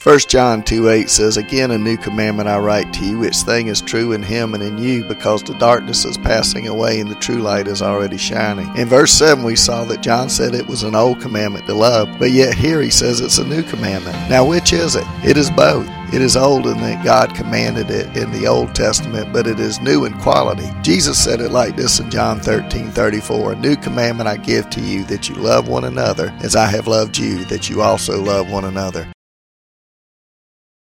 1 John 2:8 says, "Again a new commandment I write to you, which thing is true in him and in you, because the darkness is passing away and the true light is already shining." In verse 7 we saw that John said it was an old commandment to love, but yet here he says it's a new commandment. Now which is it? It is both. It is old in that God commanded it in the Old Testament, but it is new in quality. Jesus said it like this in John 13:34, "A new commandment I give to you, that you love one another, as I have loved you, that you also love one another."